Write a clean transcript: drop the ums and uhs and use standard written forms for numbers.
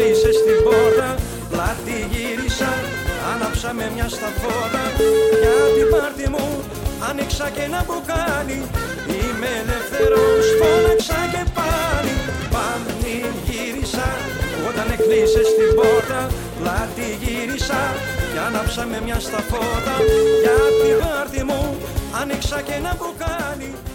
κλείσες την πόρτα, πλάτη γύρισα, άναψα με μια σταφόρα. Για την πάρτι μου άνοιξα και ένα μπουκάλι, είμαι ελεύθερος, φώναξα και πάλι. Πανηγύρισα όταν έκλεισες την πόρτα, πλάτη γύρισα και άναψα με μια σταφόρα. Για την πάρτι μου άνοιξα και ένα μπουκάλι.